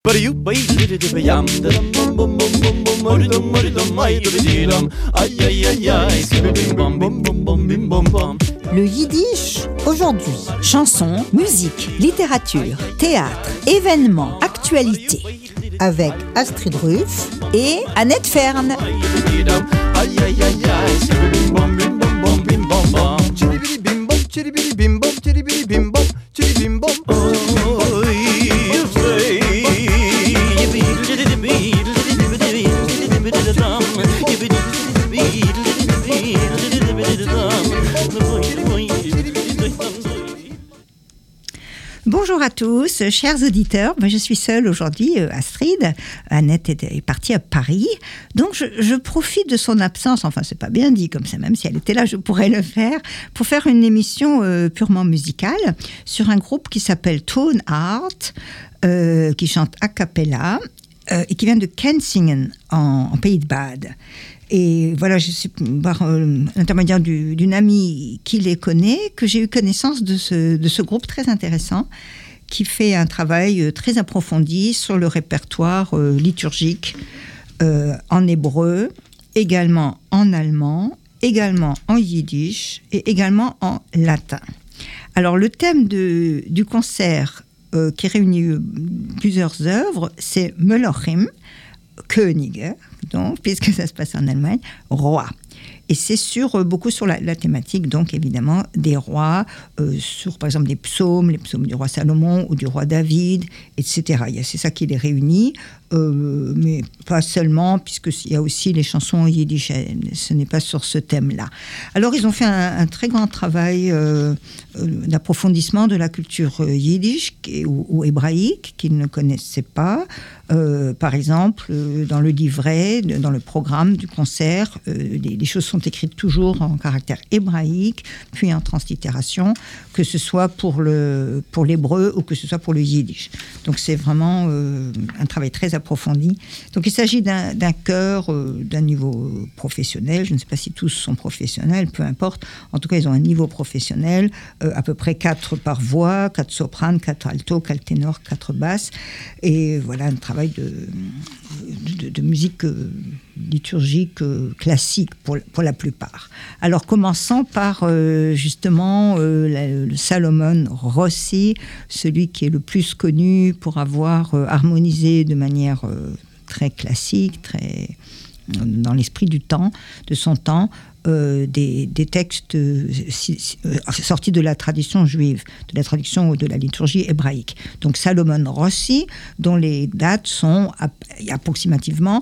Le yiddish aujourd'hui. Chansons, musique, littérature, théâtre, événements, actualités. Avec Astrid Ruff et Annette Fern. Bonjour à tous, chers auditeurs. Je suis seule aujourd'hui, Astrid. Annette est partie à Paris. Donc, je profite de son absence. Enfin, c'est pas bien dit comme ça. Même si elle était là, je pourrais le faire. Pour faire une émission purement musicale sur un groupe qui s'appelle Tone Art, qui chante a cappella et qui vient de Kensingen, en Pays de Bade. Et voilà, je suis par l'intermédiaire d'une amie qui les connaît, que j'ai eu connaissance de ce groupe très intéressant, qui fait un travail très approfondi sur le répertoire liturgique en hébreu, également en allemand, également en yiddish et également en latin. Alors le thème du concert qui réunit plusieurs œuvres, c'est Melochim, Könige, donc, puisque ça se passe en Allemagne, roi. Et c'est beaucoup sur la thématique, donc évidemment, des rois, sur par exemple les psaumes du roi Salomon ou du roi David, etc. C'est ça qui les réunit, mais pas seulement, puisqu'il y a aussi les chansons yiddish, ce n'est pas sur ce thème-là. Alors, ils ont fait un très grand travail d'approfondissement de la culture yiddish ou hébraïque, qu'ils ne connaissaient pas. Par exemple, dans le livret, dans le programme du concert, les choses sont écrites toujours en caractère hébraïque, puis en translittération, que ce soit pour l'hébreu ou que ce soit pour le yiddish. Donc c'est vraiment un travail très approfondi. Donc il s'agit d'un chœur d'un niveau professionnel. Je ne sais pas si tous sont professionnels, peu importe. En tout cas, ils ont un niveau professionnel, à peu près 4 par voix, 4 sopranes, 4 altos, 4 ténors, 4 basses. Et voilà, un travail de musique liturgique classique pour la plupart. Alors commençons par justement le Salomon Rossi, celui qui est le plus connu pour avoir harmonisé de manière très classique, très dans l'esprit de son temps, des textes sortis de la tradition juive, de la tradition de la liturgie hébraïque. Donc Salomon Rossi, dont les dates sont approximativement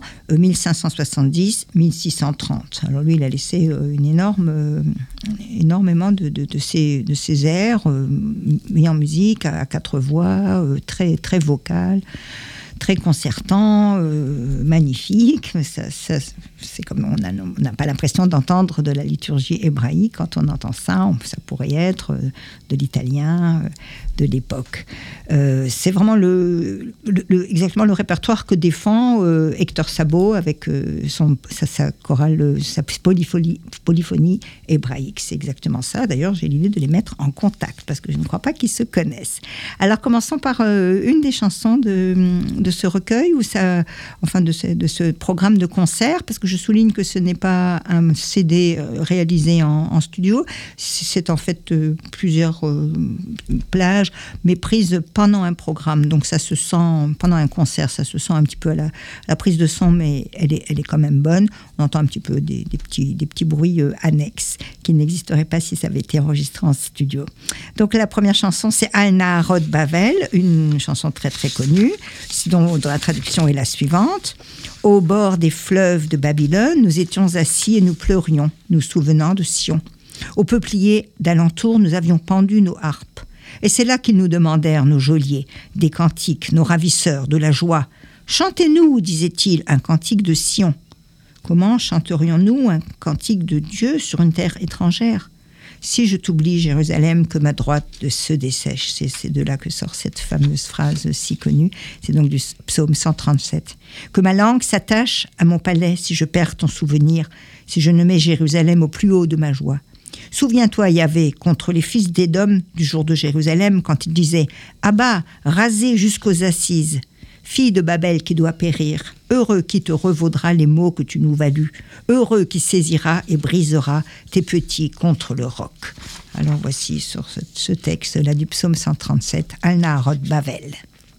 1570-1630. Alors lui, il a laissé énormément de ses airs mis en musique à 4 voix, très, très vocales, très concertant, magnifique. C'est comme on n'a pas l'impression d'entendre de la liturgie hébraïque. Quand on entend ça, ça pourrait être de l'italien de l'époque. C'est vraiment exactement le répertoire que défend Hector Sabot avec sa chorale, sa polyphonie hébraïque. C'est exactement ça. D'ailleurs, j'ai l'idée de les mettre en contact parce que je ne crois pas qu'ils se connaissent. Alors, commençons par une des chansons de ce recueil, de ce programme de concert, parce que je souligne que ce n'est pas un CD réalisé en studio, c'est en fait plusieurs plages, mais prises pendant un programme, donc ça se sent, pendant un concert, ça se sent un petit peu à la prise de son, mais elle est quand même bonne. On entend un petit peu des petits bruits annexes qui n'existeraient pas si ça avait été enregistré en studio. Donc la première chanson, c'est Al Naharot Bavel, une chanson très très connue, dont la traduction est la suivante. Au bord des fleuves de Babylone, nous étions assis et nous pleurions, nous souvenant de Sion. Aux peupliers d'alentour, nous avions pendu nos harpes. Et c'est là qu'ils nous demandèrent, nos geôliers, des cantiques, nos ravisseurs, de la joie. « Chantez-nous, disait-il, un cantique de Sion. » Comment chanterions-nous un cantique de Dieu sur une terre étrangère ? Si je t'oublie, Jérusalem, que ma droite se dessèche. C'est de là que sort cette fameuse phrase si connue. C'est donc du psaume 137. Que ma langue s'attache à mon palais si je perds ton souvenir, si je ne mets Jérusalem au plus haut de ma joie. Souviens-toi, Yahvé, contre les fils d'Édom du jour de Jérusalem, quand il disait « Abba, rasez jusqu'aux assises ». Fille de Babel qui doit périr, heureux qui te revaudra les maux que tu nous valus, heureux qui saisira et brisera tes petits contre le roc. Alors voici sur ce texte-là du psaume 137, Al Naharot Bavel.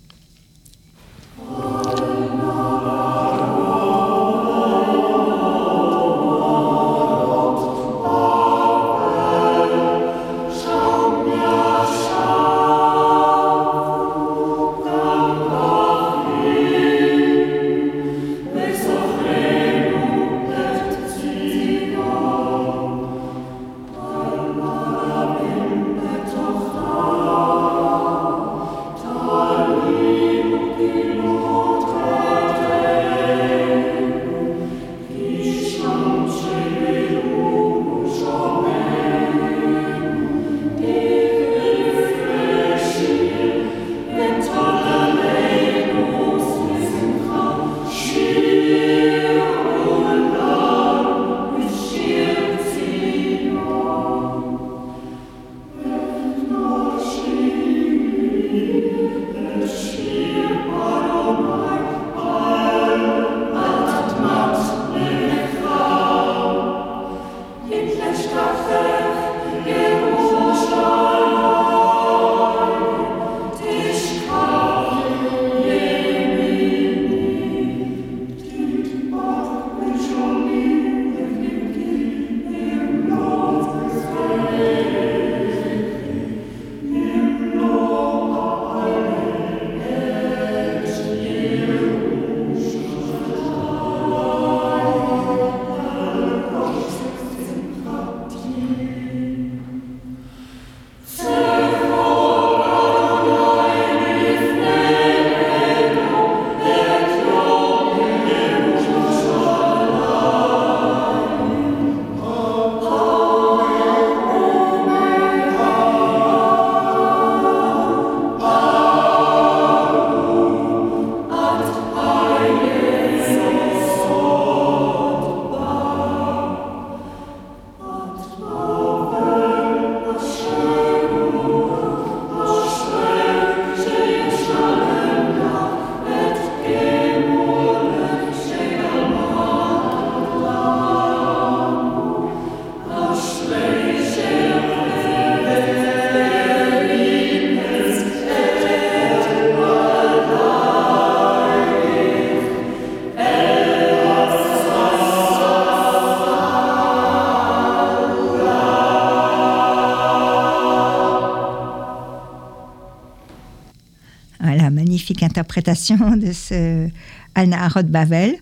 Voilà, magnifique interprétation de ce Al Naharot Bavel.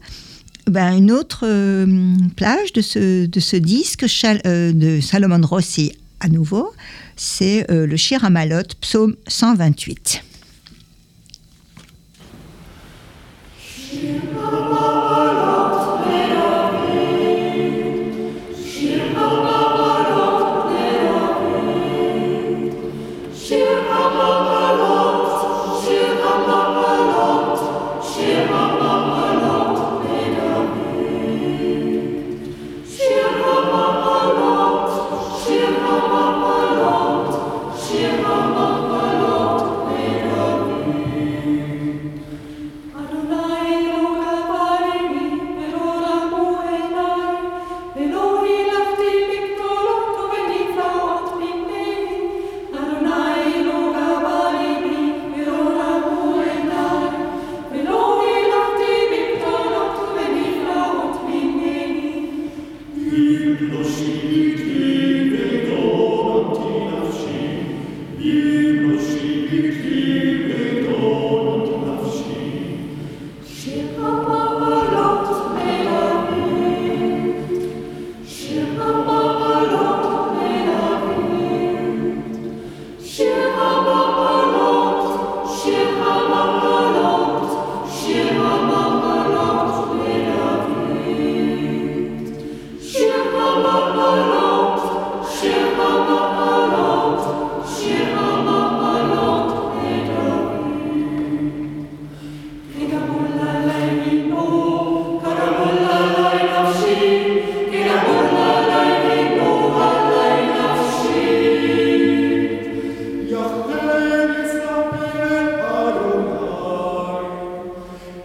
Une autre plage de ce disque de Salomon Rossi à nouveau, c'est le Shir Hamalot, psaume 128. Shir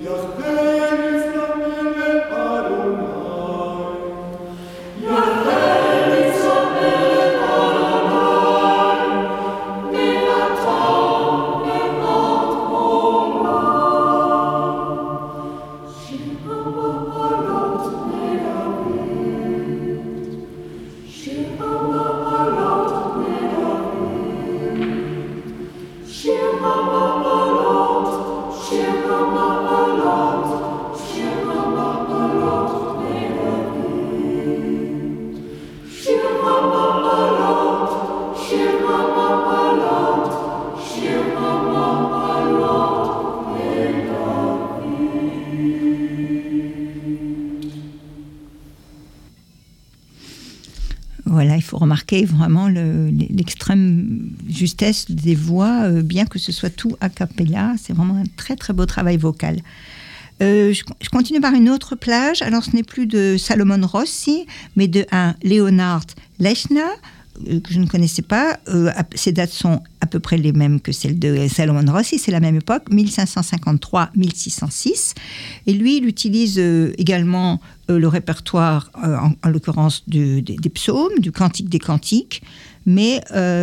Voilà, il faut remarquer vraiment l'extrême justesse des voix, bien que ce soit tout a cappella. C'est vraiment un très très beau travail vocal. Je continue par une autre plage. Alors, ce n'est plus de Salomon Rossi, mais de un Leonhard Lechner, que je ne connaissais pas. Ces dates sont à peu près les mêmes que celles de Salomon Rossi. C'est la même époque, 1553-1606. Et lui, il utilise également le répertoire, en l'occurrence des psaumes, du Cantique des Cantiques. Mais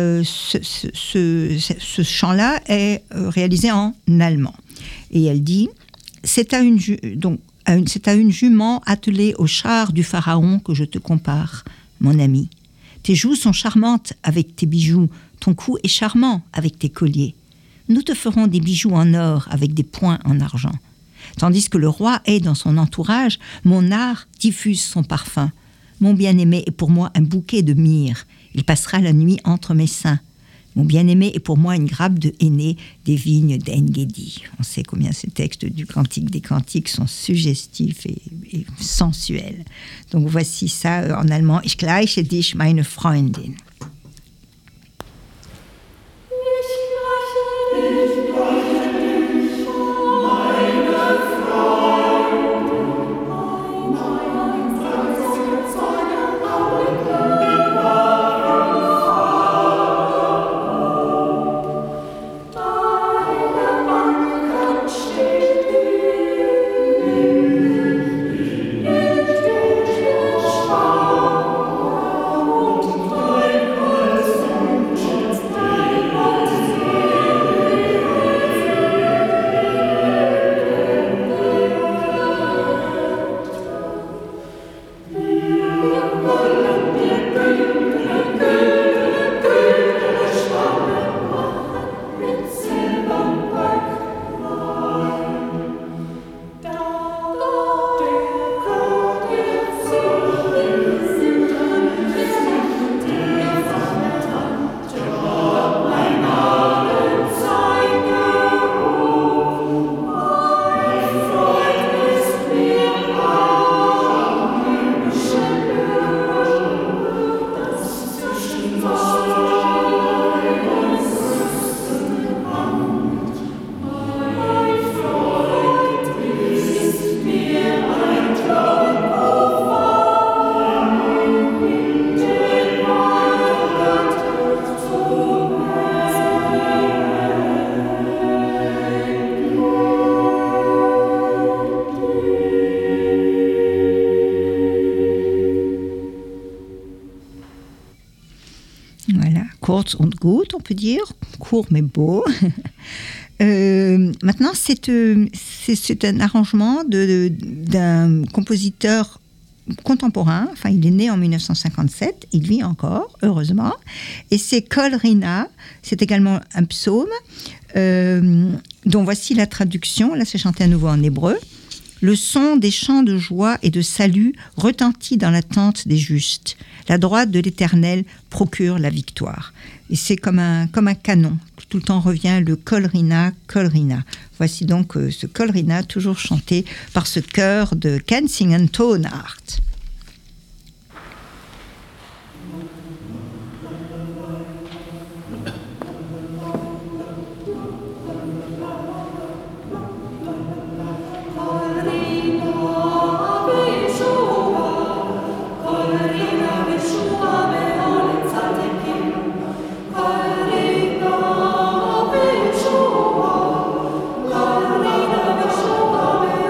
ce chant-là est réalisé en allemand. Et elle dit... C'est à une jument attelée au char du pharaon que je te compare, mon ami. Tes joues sont charmantes avec tes bijoux, ton cou est charmant avec tes colliers. Nous te ferons des bijoux en or avec des points en argent. Tandis que le roi est dans son entourage, mon art diffuse son parfum. Mon bien-aimé est pour moi un bouquet de myrrhe. Il passera la nuit entre mes seins. Mon bien-aimé est pour moi une grappe de henné des vignes d'Engedi. On sait combien ces textes du Cantique des Cantiques sont suggestifs et sensuels. Donc voici ça en allemand. Ich gleiche dich, meine Freundin. Kurz und gut, on peut dire, court mais beau. Maintenant, c'est un arrangement d'un compositeur contemporain. Enfin, il est né en 1957, il vit encore, heureusement. Et c'est Kol Rina, c'est également un psaume, dont voici la traduction. Là, c'est chanté à nouveau en hébreu. Le son des chants de joie et de salut retentit dans la tente des justes. La droite de l'Éternel procure la victoire. Et c'est comme un canon. Tout le temps revient le Kol Rina, Kol Rina. Voici donc ce Kol Rina, toujours chanté par ce chœur de Kensington Tonart. Amen.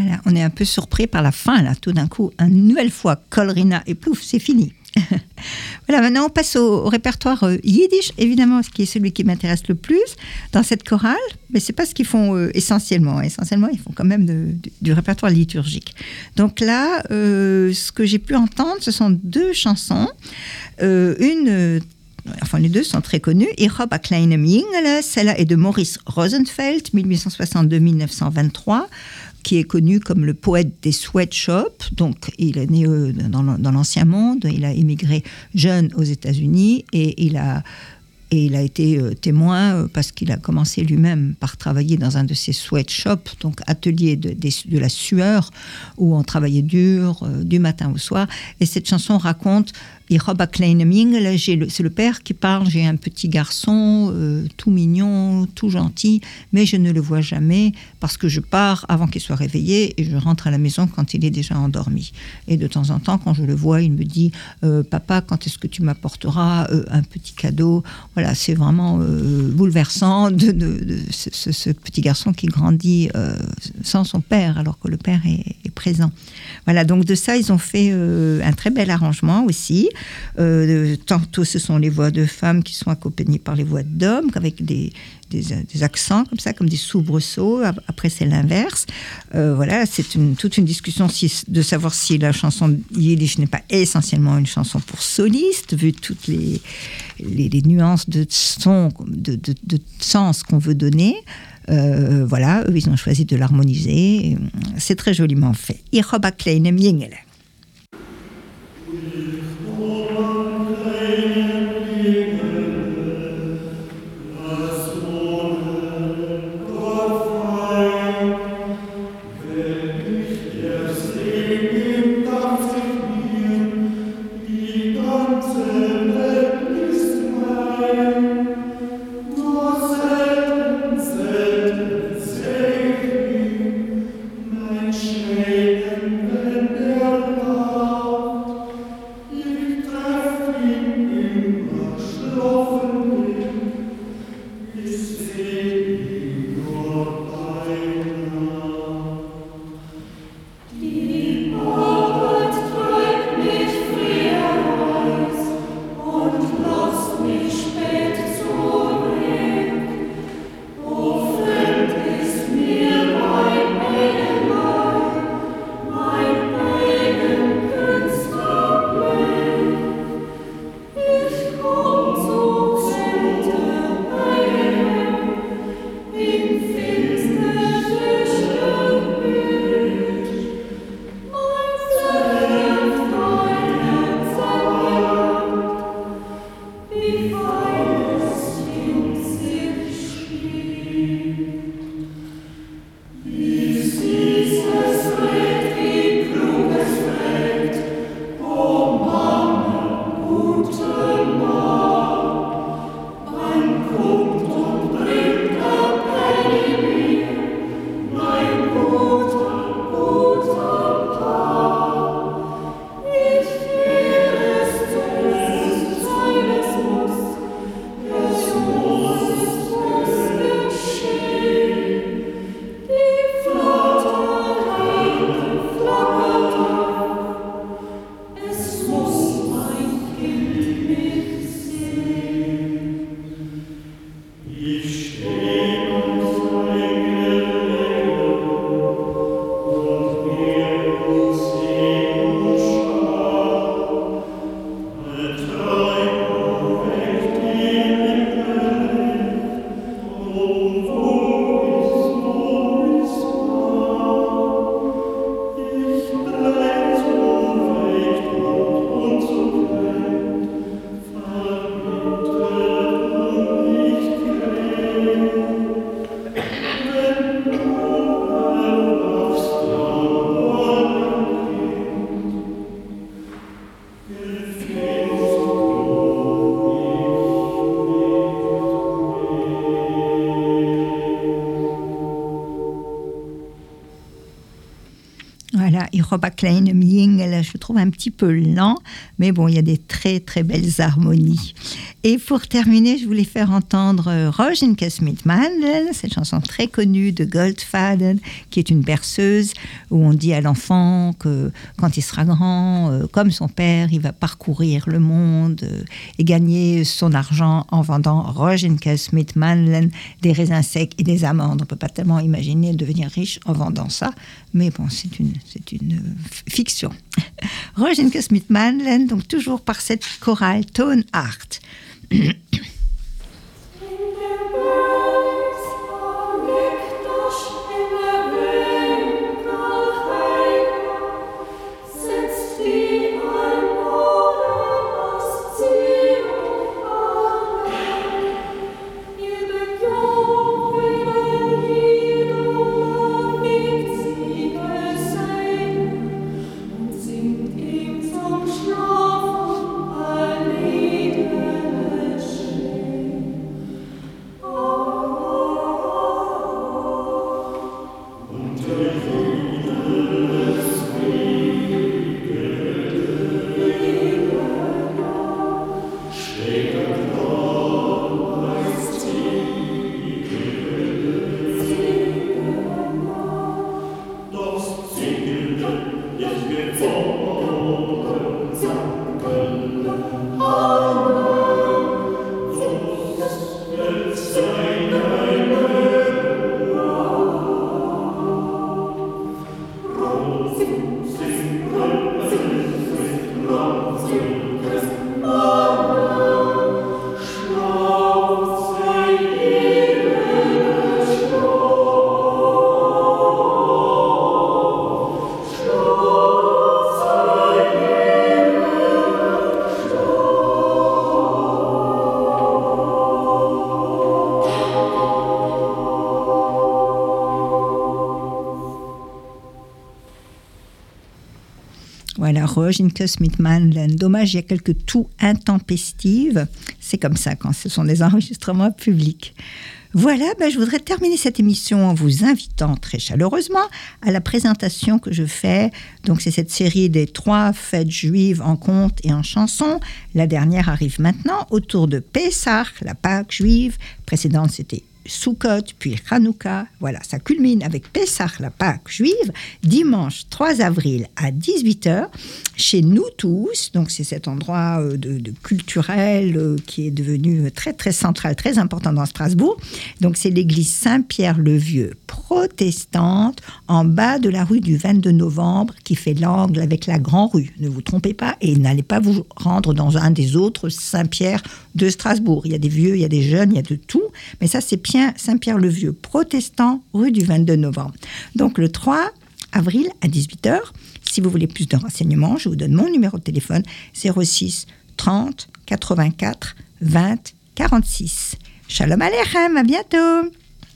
Voilà, on est un peu surpris par la fin, là, tout d'un coup. Une nouvelle fois, Kolrina et plouf, c'est fini. Voilà, maintenant on passe au répertoire yiddish, évidemment, ce qui est celui qui m'intéresse le plus dans cette chorale, mais c'est pas ce qu'ils font essentiellement. Essentiellement, ils font quand même du répertoire liturgique. Donc là, ce que j'ai pu entendre, ce sont 2 chansons. Les 2 sont très connues. Ich hab a kleinem Jingele, celle-là est de Maurice Rosenfeld, 1862-1923, qui est connu comme le poète des sweatshops. Donc, il est né dans l'Ancien Monde, il a émigré jeune aux États-Unis et il a été témoin parce qu'il a commencé lui-même par travailler dans un de ces sweatshops, donc atelier de la sueur, où on travaillait dur du matin au soir. Et cette chanson raconte Ich hab a kleinem Jingele, c'est le père qui parle, j'ai un petit garçon tout mignon, tout gentil, mais je ne le vois jamais parce que je pars avant qu'il soit réveillé et je rentre à la maison quand il est déjà endormi. Et de temps en temps, quand je le vois, il me dit papa, quand est-ce que tu m'apporteras un petit cadeau? Voilà, c'est vraiment bouleversant de ce petit garçon qui grandit sans son père alors que le père est présent. Voilà, donc de ça, ils ont fait un très bel arrangement aussi. Tantôt ce sont les voix de femmes qui sont accompagnées par les voix d'hommes avec des accents comme ça, comme des soubresauts. Après c'est l'inverse. Voilà, c'est toute une discussion de savoir si la chanson yiddish n'est pas essentiellement une chanson pour solistes, vu toutes les nuances de son, de sens qu'on veut donner. Voilà, eux ils ont choisi de l'harmoniser. C'est très joliment fait. Ich hab a kleinem Jingele. Voilà, Ich hab a kleinem Jingele, je trouve un petit peu lent, mais bon, il y a des très très belles harmonies. Et pour terminer, je voulais faire entendre Rožinkas mit Mandeln, cette chanson très connue de Goldfaden, qui est une berceuse où on dit à l'enfant que quand il sera grand, comme son père, il va parcourir le monde et gagner son argent en vendant Rožinkas mit Mandeln, des raisins secs et des amandes. On ne peut pas tellement imaginer devenir riche en vendant ça, mais bon, c'est une fiction. Rožinkas mit Mandeln, donc toujours par cette chorale Tonart. Voilà, Rožinkas mit Mandeln. Dommage, il y a quelques toux intempestives. C'est comme ça quand ce sont des enregistrements publics. Voilà, je voudrais terminer cette émission en vous invitant très chaleureusement à la présentation que je fais. Donc, c'est cette série des 3 fêtes juives en contes et en chansons. La dernière arrive maintenant autour de Pessah, la Pâque juive. Précédente, c'était Sukkot, puis Hanouka. Voilà, ça culmine avec Pessah, la Pâque juive, dimanche 3 avril à 18h, chez nous tous. Donc, c'est cet endroit de culturel qui est devenu très, très central, très important dans Strasbourg. Donc, c'est l'église Saint-Pierre-le-Vieux protestante, en bas de la rue du 22 novembre, qui fait l'angle avec la Grand Rue. Ne vous trompez pas et n'allez pas vous rendre dans un des autres Saint-Pierre de Strasbourg. Il y a des vieux, il y a des jeunes, il y a de tout. Mais ça, c'est Saint-Pierre-le-Vieux, protestant, rue du 22 novembre. Donc, le 3 avril à 18h, si vous voulez plus de renseignements, je vous donne mon numéro de téléphone, 06 30 84 20 46. Shalom Aleichem, à bientôt.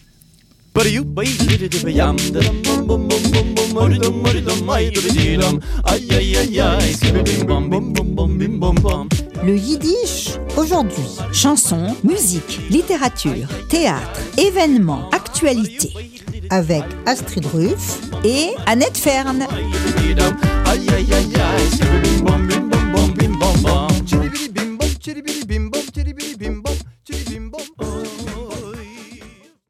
Le yiddish aujourd'hui. Chansons, musique, littérature, théâtre, événements, actualités. Avec Astrid Ruff et Annette Fern.